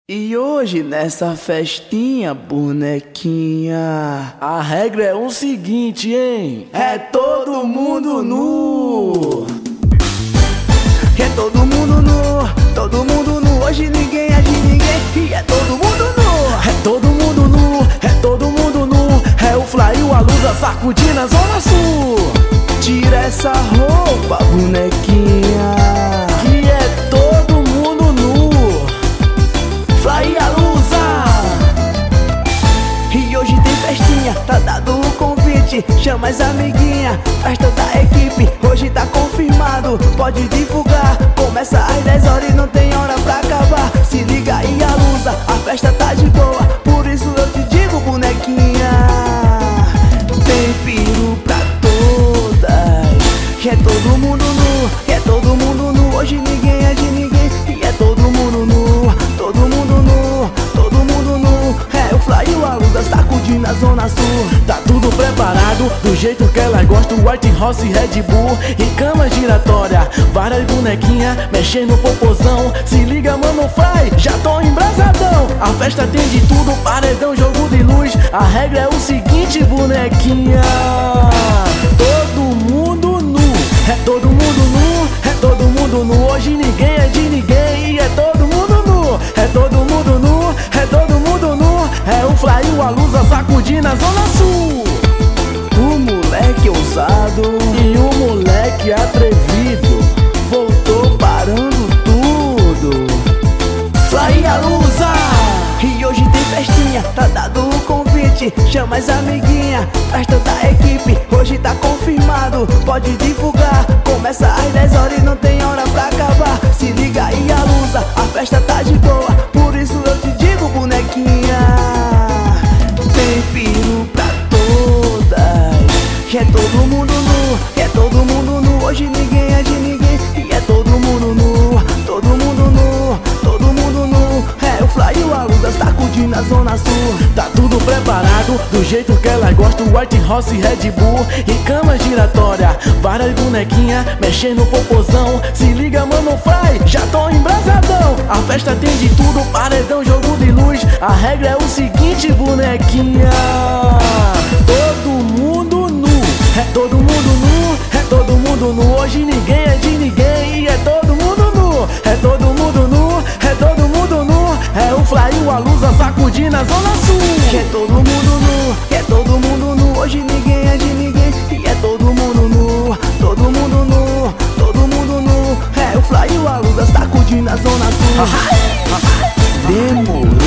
E hoje nessa festinha, bonequinha, a regra é o seguinte, hein? É todo mundo nu. É todo mundo nu, todo mundo nu. Hoje ninguém é de ninguém e é todo mundo nu. É todo mundo nu, é todo mundo nu. É o Fly, a Lusa sacudindo a Zona Sul. Tira essa roupa, bonequinha, que é todo mundo nu. Fly, a Lusa. E hoje tem festinha, tá dado o convite. Chama as amiguinhas, traz toda a equipe. Hoje tá confirmado, pode divulgar. Começa às 10 horas e não tem hora pra acabar. Se liga aí, a Lusa, a festa tá de boa. Por isso eu te digo, bonequinha, tem peru pra todas. Que é todo mundo nu, que é todo mundo nu. Hoje ninguém é de ninguém e é todo mundo nu. Todo mundo nu, todo mundo nu. É o Fly, a Lusa sacudindo a Zona Sul. Tá tudo preparado, do jeito que elas gostam. White House, Red Bull e cama giratória. Várias bonequinhas mexendo no popozão. Se liga, mano, Fly, já tô embrasadão. A festa tem de tudo, paredão, jogo de luz. A regra é o seguinte, bonequinha, todo mundo nu. É todo mundo nu, é todo mundo nu. Hoje ninguém é de ninguém e é todo mundo nu. É todo mundo nu, é todo mundo nu. É o Fly, a Lusa sacudindo a Zona Sul. O moleque ousado e o moleque atrevido voltou parando tudo. Fly, a Lusa. E hoje tem festinha, tá dado o convite. Chama as amiguinhas, traz toda a equipe. Hoje tá confirmado, pode divulgar. Começa às 10 horas e não tem hora pra acabar. Se liga aí, a Lusa, a festa tá de boa. Por isso eu te digo, bonequinha, tem peru pra todas. Que é todo mundo nu, que é todo mundo nu. Hoje ninguém é de ninguém e é todo mundo nu. Todo mundo nu, todo mundo nu. É o Fly, a Lusa sacudindo a Zona Sul. Tá tudo preparado, do jeito que elas gostam. White House, Red Bull e cama giratória. Várias bonequinhas mexendo no popozão. Se liga, mano, Fly, já tô embrasadão. A festa tem de tudo, paredão, jogo de luz. A regra é o seguinte, bonequinha, todo mundo nu. É todo mundo nu, é todo mundo nu. Hoje ninguém é de ninguém e é todo mundo nu. É todo mundo nu, é todo mundo nu. É o Fly, a Lusa sacudindo a Zona Sul. Que é todo mundo nu, que é todo mundo nu. Hoje ninguém é de ninguém e é todo mundo nu. Todo mundo nu, todo mundo nu. É o Fly, a Lusa sacudindo a Zona Sul. Demorou.